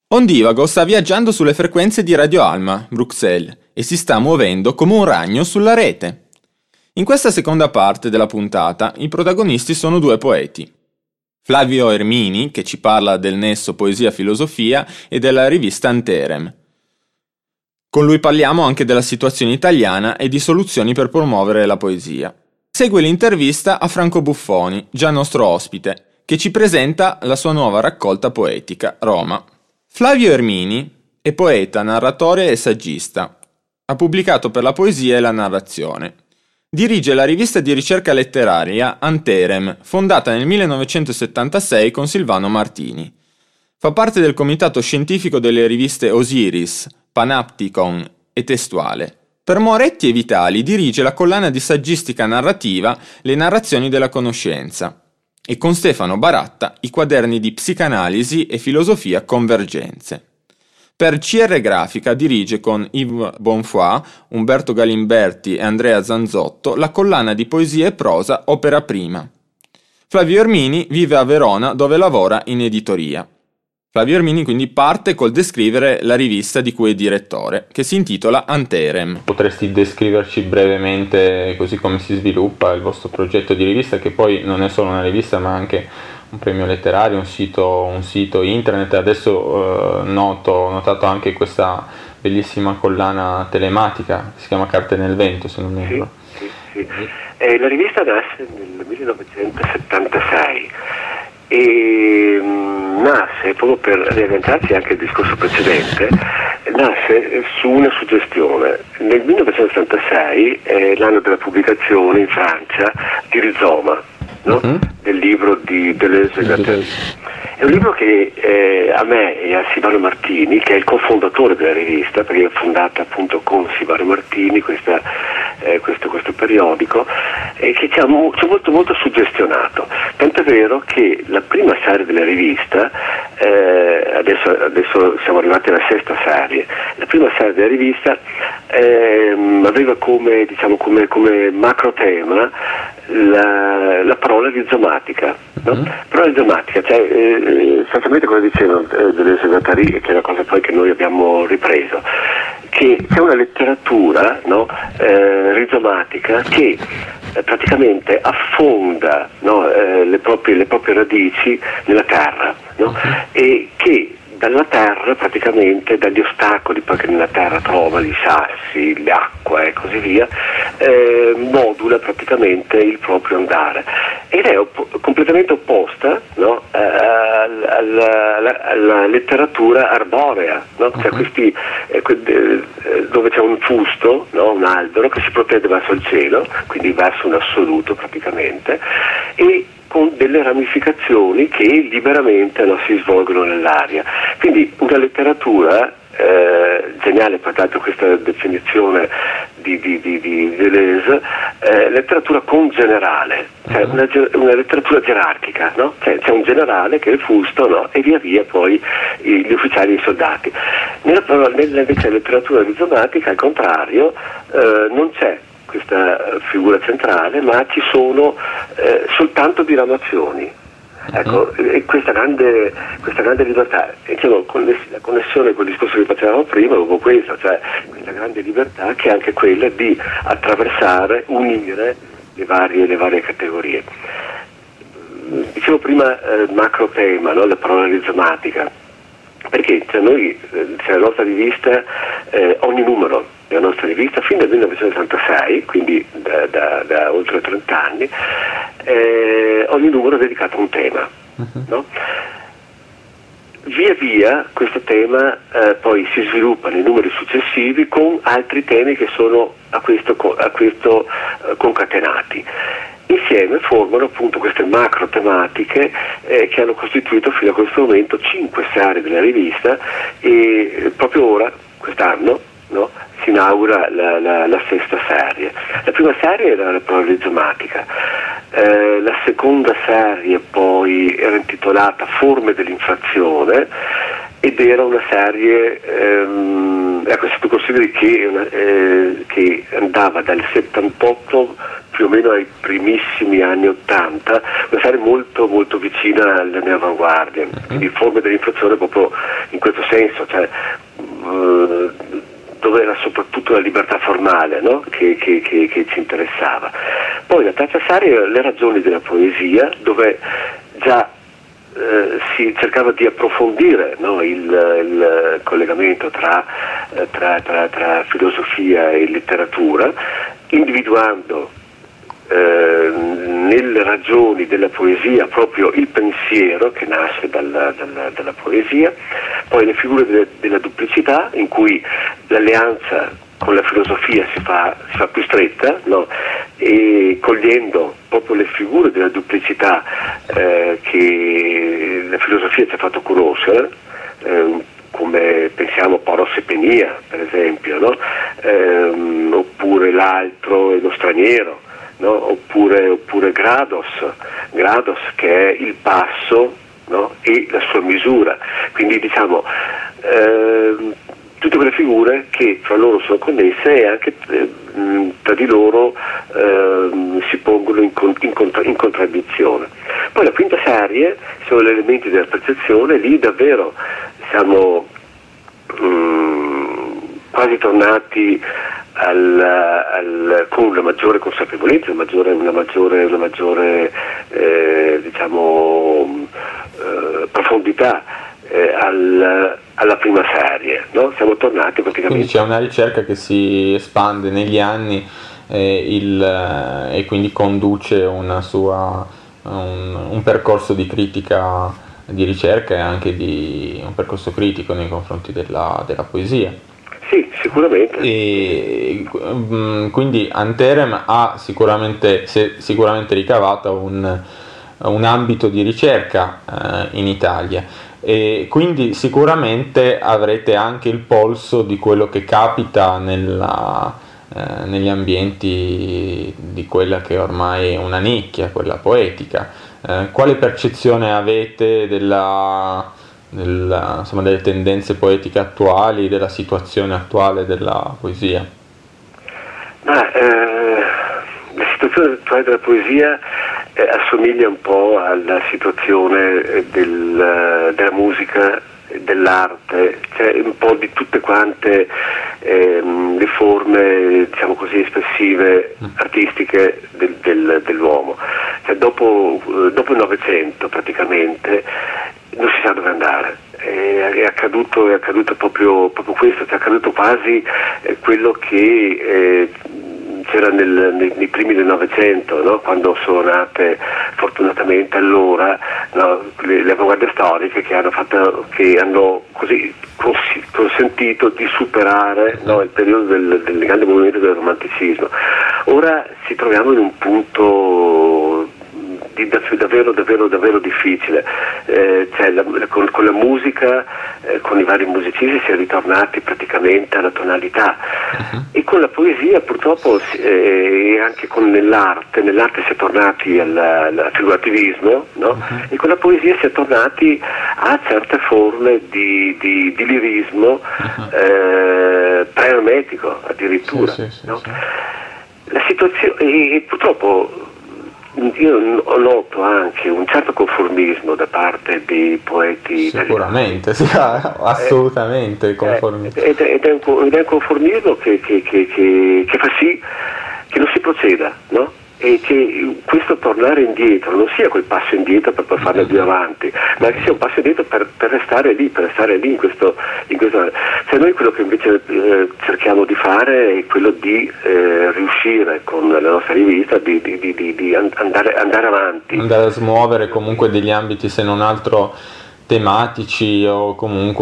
Ondivago sta viaggiando sulle frequenze di Radio Alma, Bruxelles, e si sta muovendo come un ragno sulla rete. In questa seconda parte della puntata i protagonisti sono due poeti. Flavio Ermini, che ci parla del nesso poesia-filosofia e della rivista Anterem. Con lui parliamo anche della situazione italiana e di soluzioni per promuovere la poesia. Segue l'intervista a Franco Buffoni, già nostro ospite, che ci presenta la sua nuova raccolta poetica, Roma. Flavio Ermini è poeta, narratore e saggista. Ha pubblicato per la poesia e la narrazione. Dirige la rivista di ricerca letteraria Anterem, fondata nel 1976 con Silvano Martini. Fa parte del comitato scientifico delle riviste Osiris, Panopticon e Testuale. Per Moretti e Vitali dirige la collana di saggistica narrativa Le narrazioni della conoscenza e con Stefano Baratta i quaderni di psicanalisi e filosofia Convergenze. Per CR Grafica dirige con Yves Bonfoy, Umberto Galimberti e Andrea Zanzotto la collana di poesia e prosa Opera Prima. Flavio Ermini vive a Verona dove lavora in editoria. Flavio Ermini quindi parte col descrivere la rivista di cui è direttore, che si intitola Anterem. Potresti descriverci brevemente così come si sviluppa il vostro progetto di rivista, che poi non è solo una rivista ma anche un premio letterario, un sito internet. Adesso ho notato anche questa bellissima collana telematica che si chiama Carte nel Vento, se non mi ricordo. Sì. La rivista nasce nel 1976 e nasce proprio per riagganciarsi anche al discorso precedente, nasce su una suggestione. Nel 1976 è l'anno della pubblicazione in Francia di Rizoma, no? Del libro di Deleuze e Guattari. È un libro che a me e a Silvano Martini, che è il cofondatore della rivista, perché è fondata appunto con Silvano Martini questo periodico, che ci ha molto suggestionato. Tanto è vero che la prima serie della rivista, adesso siamo arrivati alla sesta serie, la prima serie della rivista aveva come macro tema la parola rizomatica, no? Parola rizomatica, cioè sostanzialmente cosa dicevano Deleuze e Guattari, che è la cosa poi che noi abbiamo ripreso, che c'è una letteratura, no, rizomatica che praticamente affonda, no, le proprie radici nella terra, no? E che dalla terra, praticamente dagli ostacoli poi che nella terra trova, i sassi, l'acqua e così via, modula praticamente il proprio andare, ed è completamente opposta, no, alla letteratura arborea, no? Cioè questi, dove c'è un fusto, no? Un albero che si protende verso il cielo, quindi verso un assoluto praticamente, e con delle ramificazioni che liberamente, no, si svolgono nell'aria. Quindi una letteratura geniale, per tanto questa definizione di Deleuze, letteratura congenerale, cioè una letteratura gerarchica, no? Cioè, c'è un generale che è il fusto, no? E via via poi gli ufficiali e i soldati. Invece letteratura rizomatica, al contrario, non c'è questa figura centrale, ma ci sono soltanto diramazioni. Ecco, e questa grande libertà, la connessione con il discorso che facevamo prima, proprio questo, cioè questa grande libertà che è anche quella di attraversare, unire le varie categorie. Dicevo prima macro tema, no? La parola rizomatica, perché la nostra rivista, ogni numero della nostra rivista, fin dal 1966, quindi da oltre 30 anni, ogni numero è dedicato a un tema, no? Via via questo tema poi si sviluppa nei numeri successivi con altri temi che sono a questo concatenati. Insieme formano appunto queste macro tematiche che hanno costituito fino a questo momento 5 serie della rivista, e proprio ora, quest'anno, no, si inaugura la sesta serie. La prima serie era la parola rizomatica, la seconda serie poi era intitolata Forme dell'inflazione, ed era una serie, ecco, se tu consideri che andava dal 78 più o meno ai primissimi anni 80, una serie molto molto vicina alle neoavanguardie, quindi forme dell'inflazione proprio in questo senso, cioè dove era soprattutto la libertà formale, no? che ci interessava. Poi la terza serie, le ragioni della poesia, dove già si cercava di approfondire, no? il collegamento tra filosofia e letteratura, individuando nelle ragioni della poesia proprio il pensiero che nasce dalla poesia, poi le figure della duplicità, in cui l'alleanza con la filosofia si fa più stretta, no? E cogliendo proprio le figure della duplicità che la filosofia ci ha fatto conoscere, come pensiamo Poros e Penia, per esempio, no? Oppure l'altro e lo straniero, no? Oppure Grados che è il passo, no? E la sua misura, quindi diciamo tutte quelle figure che fra loro sono connesse e anche tra di loro si pongono in contraddizione. Poi la quinta serie sono gli elementi della percezione, lì davvero siamo quasi tornati con una maggiore consapevolezza, una maggiore diciamo profondità alla prima serie, no? Siamo tornati praticamente. Quindi c'è una ricerca che si espande negli anni e quindi conduce un percorso di critica, di ricerca e anche un percorso critico nei confronti della poesia. Sì, sicuramente. E quindi Anterem ha sicuramente ricavato un ambito di ricerca in Italia, e quindi sicuramente avrete anche il polso di quello che capita negli ambienti di quella che ormai è una nicchia, quella poetica. Quale percezione avete delle tendenze poetiche attuali, della situazione attuale della poesia? La situazione attuale della poesia assomiglia un po' alla situazione della musica, dell'arte, cioè un po' di tutte quante le forme, diciamo così, espressive, artistiche dell'uomo. Cioè, dopo il Novecento praticamente non si sa dove andare. È accaduto proprio questo, è accaduto quasi quello che c'era nei primi del Novecento, no? Quando sono nate fortunatamente allora, no? le avanguardie storiche che hanno così consentito di superare, no? Il periodo del grande movimento del romanticismo. Ora ci troviamo in un punto davvero difficile, cioè con la musica, con i vari musicisti si è ritornati praticamente alla tonalità, e con la poesia purtroppo e anche nell'arte si è tornati al figurativismo, no? E con la poesia si è tornati a certe forme di lirismo pre-ermetico addirittura, sì, no? La situazione, e purtroppo io noto anche un certo conformismo da parte dei poeti sicuramente, sì, assolutamente conformismo. Ed è un conformismo che fa sì che non si proceda, no? E che questo tornare indietro non sia quel passo indietro per poi farne due avanti, ma che sia un passo indietro per restare lì in questo. Cioè noi quello che invece cerchiamo di fare è quello di riuscire con la nostra rivista di andare avanti. Andare a smuovere comunque degli ambiti, se non altro tematici, o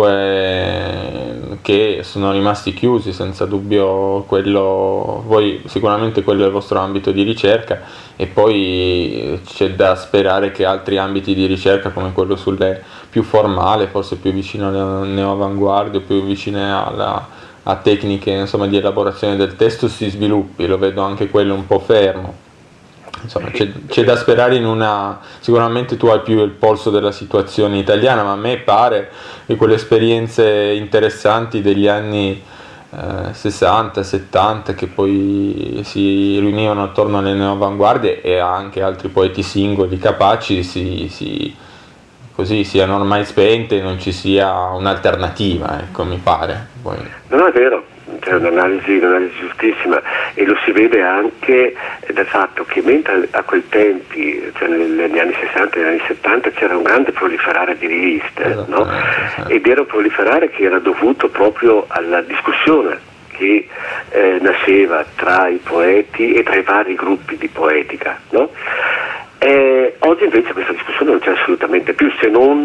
comunque che sono rimasti chiusi, senza dubbio. Sicuramente quello è il vostro ambito di ricerca, e poi c'è da sperare che altri ambiti di ricerca, come quello più formale, forse più vicino alle neoavanguardie, più vicine a tecniche, insomma, di elaborazione del testo, si sviluppi. Lo vedo anche quello un po' fermo. insomma, c'è da sperare in una... Sicuramente tu hai più il polso della situazione italiana, ma a me pare che quelle esperienze interessanti degli anni 60, 70, che poi si riunivano attorno alle neoavanguardie, e anche altri poeti singoli capaci, così siano ormai spente e non ci sia un'alternativa, ecco, mi pare. Poi... No, è vero, c'è un'analisi giustissima, e lo si vede anche dal fatto che mentre a quei tempi, cioè negli anni 60 e negli anni 70, c'era un grande proliferare di riviste, no? Sì. Ed era un proliferare che era dovuto proprio alla discussione che nasceva tra i poeti e tra i vari gruppi di poetica, no? Oggi invece questa discussione non c'è assolutamente più, se non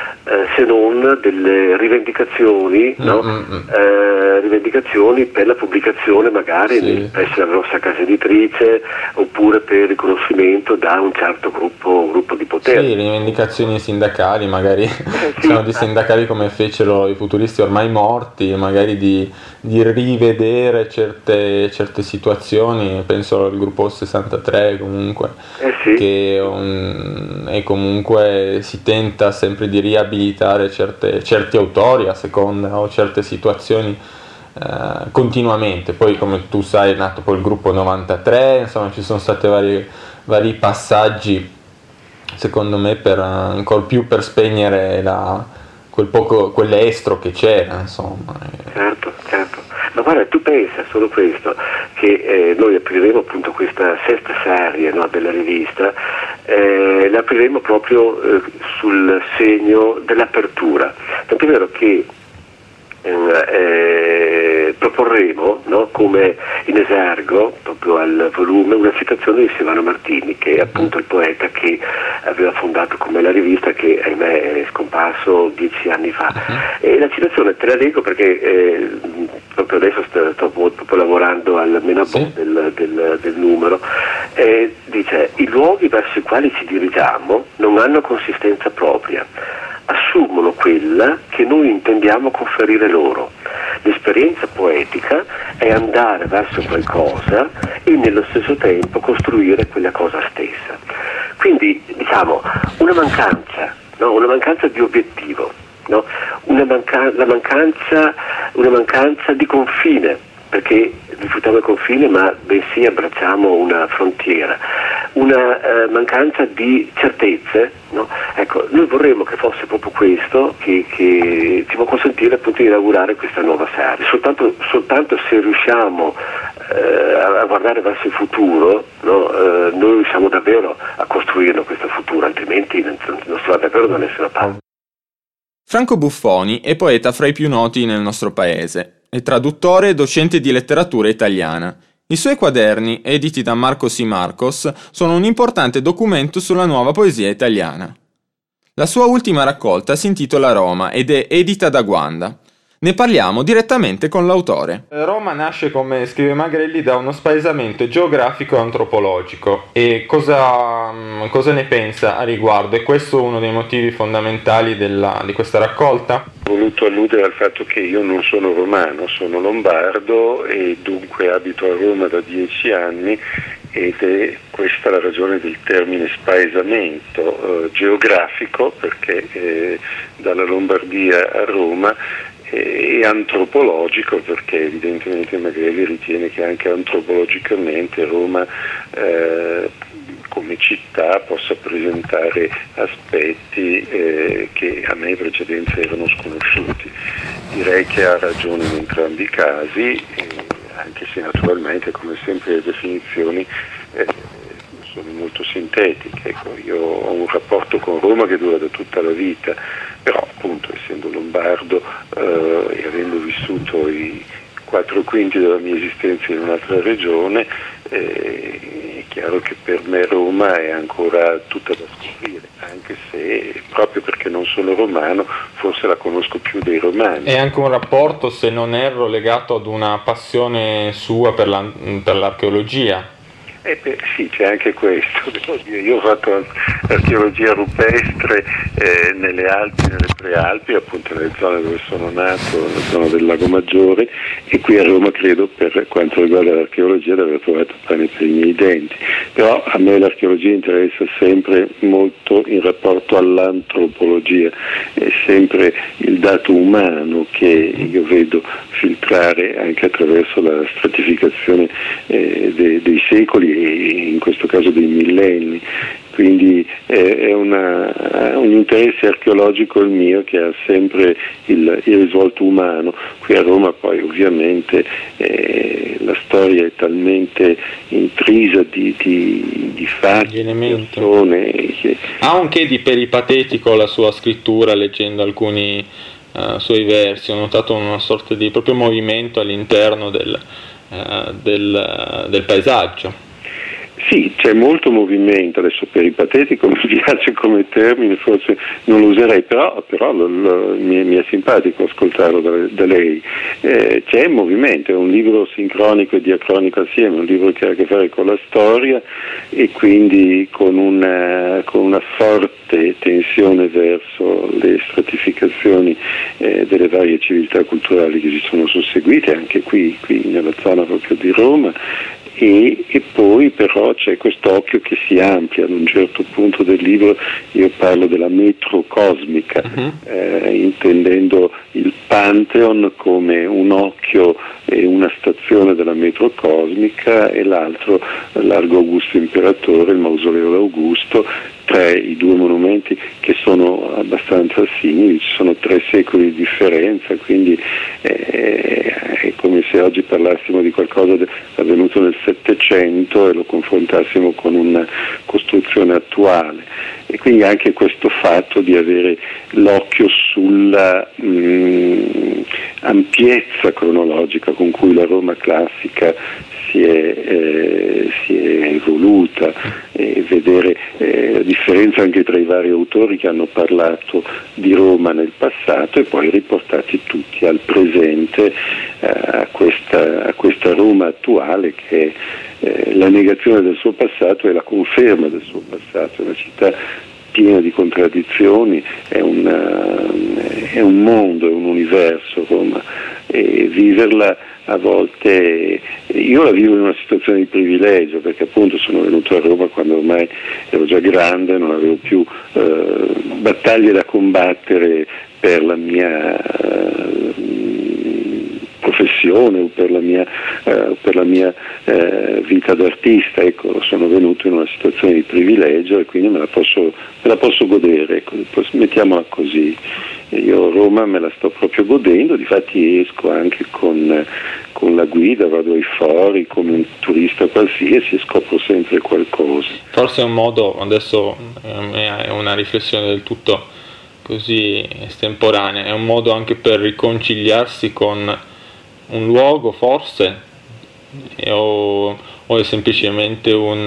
delle rivendicazioni, no? Rivendicazioni per la pubblicazione magari presso la grossa casa editrice, oppure per il riconoscimento da un certo gruppo di potere. Sì, rivendicazioni sindacali, magari sono di sindacali come fecero i futuristi ormai morti, magari di rivedere certe situazioni, penso al gruppo 63 comunque, che e comunque si tenta sempre di riabilitare certi autori a seconda, o certe situazioni continuamente. Poi, come tu sai, è nato poi il gruppo 93, insomma ci sono stati vari passaggi, secondo me, per ancor più per spegnere quell'estro che c'era, insomma. Certo. Ma guarda, tu pensa solo questo, che noi apriremo appunto questa sesta serie, no, della rivista, la apriremo proprio sul segno dell'apertura. Tant'è vero che proporremo, no, come in esergo proprio al volume, una citazione di Silvano Martini, che è appunto il poeta che aveva fondato come la rivista, che ahimè è scomparso 10 anni fa. E la citazione te la leggo perché proprio adesso sto proprio lavorando al menabò del numero. Dice: i luoghi verso i quali ci dirigiamo non hanno consistenza propria, assumono quella che noi intendiamo conferire loro. L'esperienza poetica è andare verso qualcosa e nello stesso tempo costruire quella cosa stessa. Quindi, diciamo, una mancanza di obiettivo, no? Una mancanza di confine, perché rifiutiamo il confine ma bensì abbracciamo una frontiera, una mancanza di certezze, no? Ecco, noi vorremmo che fosse proprio questo che ci può consentire appunto di inaugurare questa nuova serie. Soltanto se riusciamo a guardare verso il futuro, no? Noi riusciamo davvero a costruirlo questo futuro, altrimenti non si va davvero da nessuna parte. Franco Buffoni è poeta fra i più noti nel nostro paese. È traduttore e docente di letteratura italiana. I suoi quaderni, editi da Marco C. Marcos, sono un importante documento sulla nuova poesia italiana. La sua ultima raccolta si intitola Roma ed è edita da Guanda. Ne parliamo direttamente con l'autore. Roma nasce, come scrive Magrelli, da uno spaesamento geografico e antropologico. E cosa ne pensa a riguardo? È questo uno dei motivi fondamentali di questa raccolta? Ho voluto alludere al fatto che io non sono romano, sono lombardo e dunque abito a Roma da 10 anni, ed è questa la ragione del termine spaesamento geografico, perché dalla Lombardia a Roma, e antropologico, perché evidentemente Magrelli ritiene che anche antropologicamente Roma come città possa presentare aspetti che a me in precedenza erano sconosciuti. Direi che ha ragione in entrambi i casi, anche se naturalmente, come sempre, le definizioni sono molto sintetiche. Ecco, io ho un rapporto con Roma che dura da tutta la vita, però appunto essendo lombardo e avendo vissuto i 4/5 della mia esistenza in un'altra regione, è chiaro che per me Roma è ancora tutta da scoprire, anche se proprio perché non sono romano forse la conosco più dei romani. È anche un rapporto, se non erro, legato ad una passione sua per l'archeologia. Sì, c'è anche questo, devo dire. Io ho fatto archeologia rupestre nelle Alpi, nelle Prealpi, appunto nelle zone dove sono nato, nella zona del Lago Maggiore, e qui a Roma credo, per quanto riguarda l'archeologia, di aver trovato pane per i miei denti. Però a me l'archeologia interessa sempre molto in rapporto all'antropologia, è sempre il dato umano che io vedo filtrare anche attraverso la stratificazione dei secoli e in questo caso dei millenni. Quindi è un interesse archeologico il mio, che ha sempre il risvolto umano. Qui a Roma poi ovviamente la storia è talmente intrisa di fatti, di persone. Ha un che di peripatetico la sua scrittura, leggendo alcuni suoi versi. Ho notato una sorta di proprio movimento all'interno del paesaggio. Sì, c'è molto movimento, adesso peripatetico mi piace come termine, forse non lo userei, però mi è simpatico ascoltarlo da lei. C'è movimento, è un libro sincronico e diacronico assieme, un libro che ha a che fare con la storia e quindi con una forte tensione verso le stratificazioni delle varie civiltà culturali che si sono susseguite, anche qui nella zona proprio di Roma. E poi però c'è quest'occhio che si amplia. Ad un certo punto del libro io parlo della metro cosmica, intendendo il Pantheon come un occhio e una stazione della metro cosmica, e l'altro Largo Augusto Imperatore, il mausoleo d'Augusto, i due monumenti che sono abbastanza simili, ci sono 3 secoli di differenza, quindi è come se oggi parlassimo di qualcosa avvenuto nel Settecento e lo confrontassimo con una costruzione attuale. E quindi anche questo fatto di avere l'occhio sulla ampiezza cronologica con cui la Roma classica si è evoluta, e vedere la differenza anche tra i vari autori che hanno parlato di Roma nel passato e poi riportati tutti al presente, a questa Roma attuale che è la negazione del suo passato e la conferma del suo passato. È una città piena di contraddizioni, è un mondo, è un universo Roma, e viverla a volte, io la vivo in una situazione di privilegio, perché appunto sono venuto a Roma quando ormai ero già grande, non avevo più battaglie da combattere per la mia professione o per la mia vita d'artista. Ecco, sono venuto in una situazione di privilegio e quindi me la posso godere, ecco, mettiamola così. Io Roma me la sto proprio godendo, difatti esco anche con la guida, vado ai fori come un turista qualsiasi e scopro sempre qualcosa. Forse è un modo, adesso è una riflessione del tutto così estemporanea, è un modo anche per riconciliarsi con un luogo, forse, o è semplicemente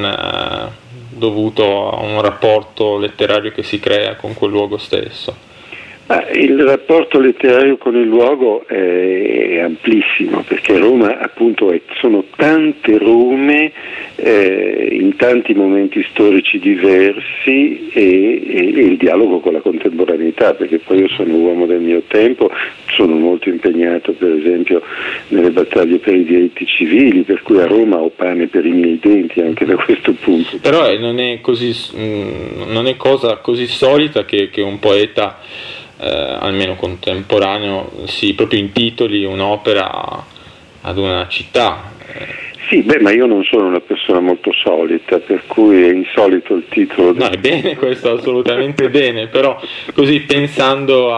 dovuto a un rapporto letterario che si crea con quel luogo stesso? Il rapporto letterario con il luogo è amplissimo, perché Roma appunto sono tante Rome in tanti momenti storici diversi, e il dialogo con la contemporaneità, perché poi io sono uomo del mio tempo, sono molto impegnato per esempio nelle battaglie per i diritti civili, per cui a Roma ho pane per i miei denti anche da questo punto. Però non è cosa così solita che un poeta almeno contemporaneo si proprio intitoli un'opera ad una città. Sì, ma io non sono una persona molto solita, per cui è insolito il titolo. No, è bene questo, assolutamente bene, però così pensando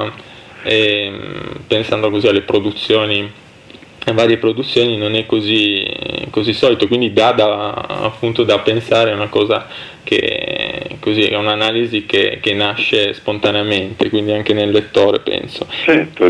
così alle produzioni, a varie produzioni, non è così solito, quindi appunto da pensare a una cosa che così è un'analisi che nasce spontaneamente, quindi anche nel lettore, penso. Certo,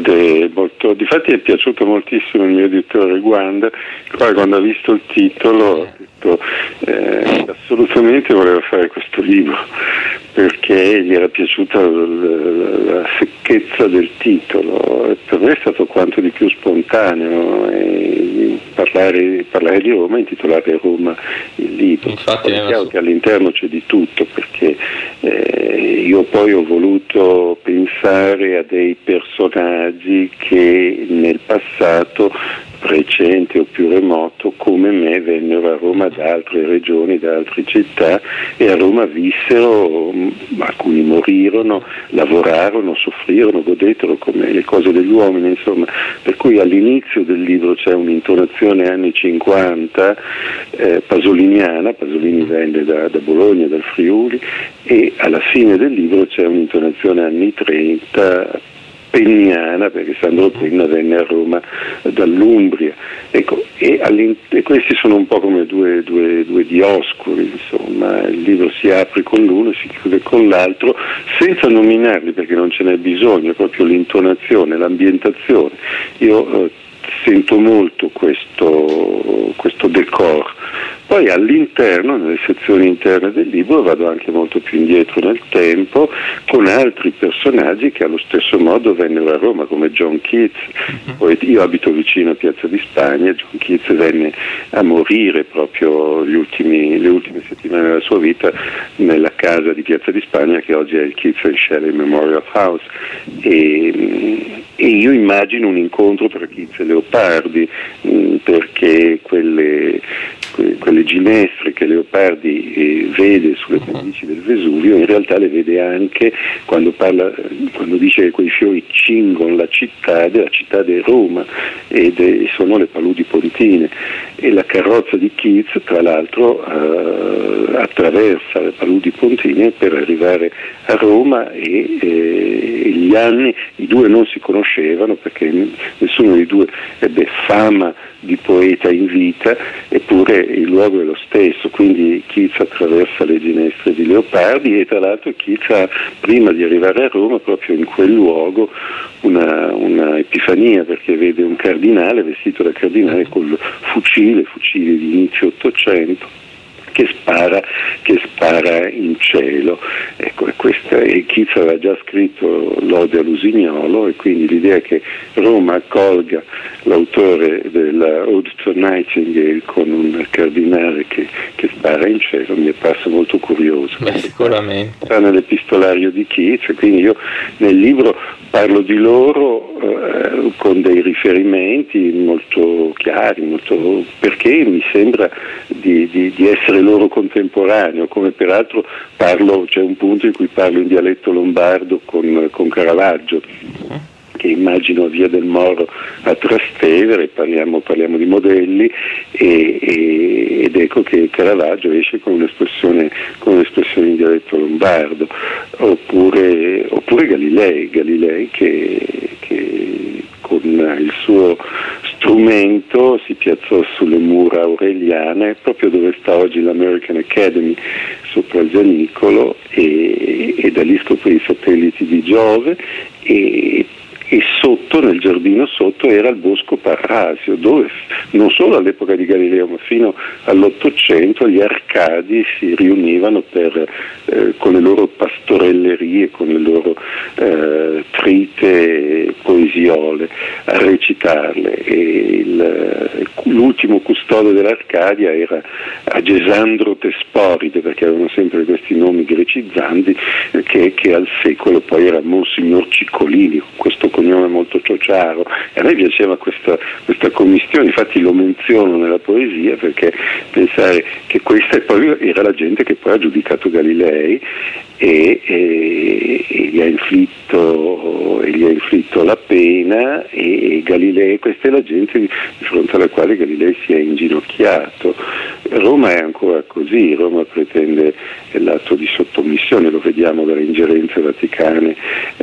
difatti è piaciuto moltissimo il mio editore Guanda, quando ha visto il titolo Roberto assolutamente voleva fare questo libro perché gli era piaciuta la secchezza del titolo. Per me è stato quanto di più spontaneo parlare di Roma, intitolare Roma il libro. Infatti è chiaro che all'interno c'è di tutto, perché io poi ho voluto pensare a dei personaggi che nel passato recente o più remoto come me vennero a Roma da altre regioni, da altre città, e a Roma vissero, alcuni morirono, lavorarono, soffrirono, godettero come le cose degli uomini, insomma. Per cui all'inizio del libro c'è un'intonazione anni 50 pasoliniana. Pasolini venne da Bologna, dal Friuli, e alla fine del libro c'è un'intonazione anni 30 penniana, perché Sandro Penna venne a Roma dall'Umbria. Ecco, e questi sono un po' come due dioscuri, insomma. Il libro si apre con l'uno e si chiude con l'altro, senza nominarli, perché non ce n'è bisogno, è proprio l'intonazione, l'ambientazione. Io sento molto questo decor. Poi all'interno, nelle sezioni interne del libro, vado anche molto più indietro nel tempo, con altri personaggi che allo stesso modo vennero a Roma, come John Keats. Poi io abito vicino a Piazza di Spagna. John Keats venne a morire proprio le ultime settimane della sua vita nella casa di Piazza di Spagna, che oggi è il Keats and Shelley Memorial House, e io immagino un incontro tra Keats e Leopardi, perché quelle ginestre che Leopardi vede sulle pendici del Vesuvio, in realtà le vede anche quando dice che quei fiori cingono la città di Roma, e sono le paludi pontine, e la carrozza di Keats tra l'altro attraversa le paludi pontine per arrivare a Roma, e gli anni, i due non si conoscevano perché nessuno dei due ebbe fama di poeta in vita, eppure il luogo è lo stesso. Quindi Keats attraversa le ginestre di Leopardi, e tra l'altro Keats, prima di arrivare a Roma, proprio in quel luogo una epifania, perché vede un cardinale vestito da cardinale col fucile di inizio Ottocento, che spara in cielo. Ecco, e Keats aveva già scritto l'Ode a Lusignolo, e quindi l'idea che Roma accolga l'autore della Ode to Nightingale con un cardinale che spara in cielo mi è parso molto curioso. Sicuramente. Sta nell'epistolario di Keats, quindi io nel libro parlo di loro con dei riferimenti molto chiari, perché mi sembra di essere loro contemporaneo, come peraltro c'è un punto in cui parlo in dialetto lombardo con Caravaggio, che immagino a Via del Moro a Trastevere, parliamo di modelli, ed ecco che Caravaggio esce con un'espressione in dialetto lombardo, oppure Galilei che con il suo strumento si piazzò sulle mura aureliane, proprio dove sta oggi l'American Academy, sopra il Gianicolo, e da lì scoprì i satelliti di Giove, e sotto, nel giardino sotto, era il Bosco Parrasio, dove non solo all'epoca di Galileo ma fino all'Ottocento gli arcadi si riunivano con le loro pastorellerie, con le loro trite poesiole, a recitarle, e l'ultimo custode dell'Arcadia era Agesandro Tesporide, perché avevano sempre questi nomi grecizzanti, che al secolo poi era Monsignor Ciccolini, con questo cognome molto ciociaro, e a me piaceva questa commistione. Infatti lo menziono nella poesia, perché pensare che questa poi era la gente che poi ha giudicato Galilei e gli ha inflitto la pena, e Galilei, questa è la gente di fronte alla quale Galilei si è inginocchiato. Roma è ancora così, Roma pretende l'atto di sottomissione, lo vediamo dalle ingerenze vaticane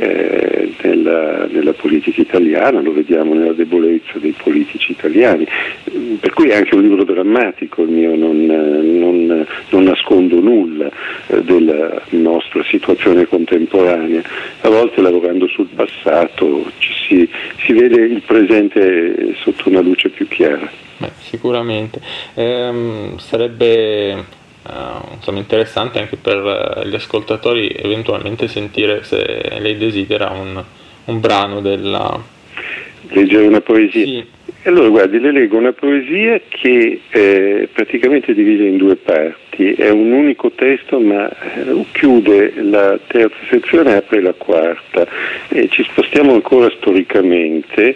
nella politica italiana, lo vediamo nella debolezza dei politici italiani, per cui è anche un libro drammatico il mio, non nascondo nulla della nostra nostra situazione contemporanea. A volte lavorando sul passato si vede il presente sotto una luce più chiara. Sicuramente. Sarebbe interessante anche per gli ascoltatori eventualmente sentire, se lei desidera, un brano della... Leggere una poesia? Sì. Allora guardi, le leggo una poesia che è praticamente divisa in due parti, è un unico testo ma chiude la terza sezione e apre la quarta, e ci spostiamo ancora storicamente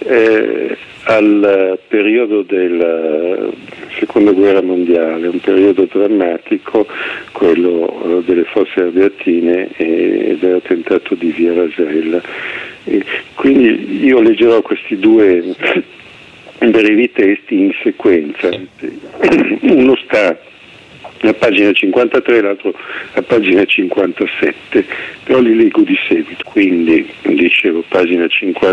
al periodo della seconda guerra mondiale, un periodo drammatico, quello delle Fosse Ardeatine e dell'attentato di Via Rasella. E quindi io leggerò questi due brevi testi in sequenza. Uno sta a pagina 53, l'altro a pagina 57, però li leggo di seguito. Quindi, dicevo, pagina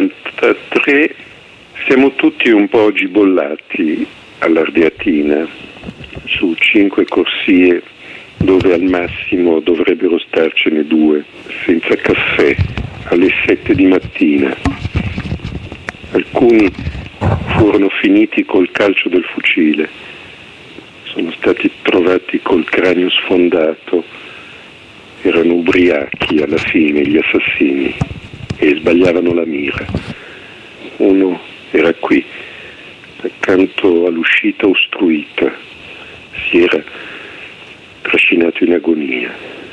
53, siamo tutti un po' gibollati all'Ardeatina, su 5 corsie dove al massimo dovrebbero starcene 2, senza caffè, alle 7 di mattina. Alcuni furono finiti col calcio del fucile, sono stati trovati col cranio sfondato, erano ubriachi alla fine gli assassini e sbagliavano la mira. Uno era qui, accanto all'uscita ostruita, si era trascinato in agonia.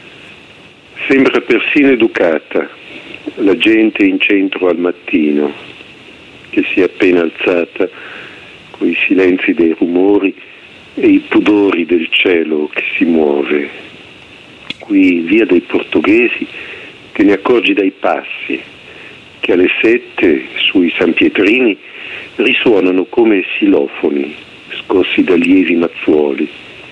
Sembra persino educata la gente in centro al mattino, che si è appena alzata con i silenzi dei rumori e i pudori del cielo che si muove. Qui, via dei Portoghesi, te ne accorgi dai passi, che alle 7 sui San Pietrini risuonano come xilofoni scossi da lievi mazzuoli.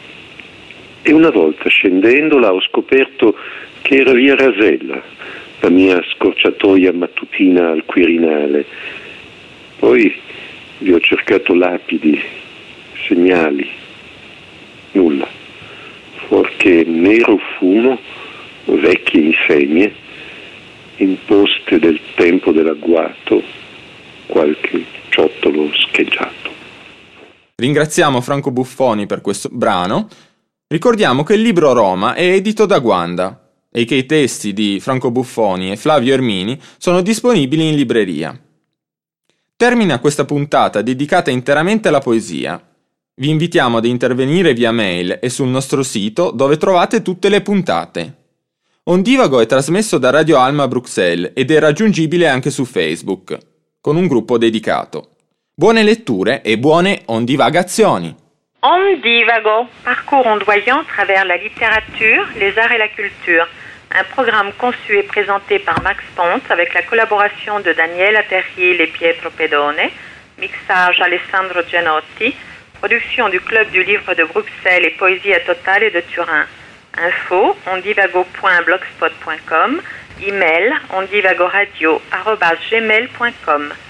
E una volta scendendola ho scoperto che era via Rasella, la mia scorciatoia mattutina al Quirinale. Poi vi ho cercato lapidi, segnali, nulla, fuorché nero fumo, vecchie insegne, imposte del tempo dell'agguato, qualche ciottolo scheggiato. Ringraziamo Franco Buffoni per questo brano. Ricordiamo che il libro Roma è edito da Guanda e che i testi di Franco Buffoni e Flavio Ermini sono disponibili in libreria. Termina questa puntata dedicata interamente alla poesia. Vi invitiamo ad intervenire via mail e sul nostro sito, dove trovate tutte le puntate. Ondivago è trasmesso da Radio Alma Bruxelles ed è raggiungibile anche su Facebook, con un gruppo dedicato. Buone letture e buone ondivagazioni! Ondivago, parcours ondoyant à travers la littérature, les arts et la culture. Un programme conçu et présenté par Max Ponce avec la collaboration de Daniela Terril et Pietro Pedone, mixage Alessandro Gianotti, production du Club du Livre de Bruxelles et Poésie Totale et de Turin. Info ondivago.blogspot.com, email ondivagoradio@gmail.com.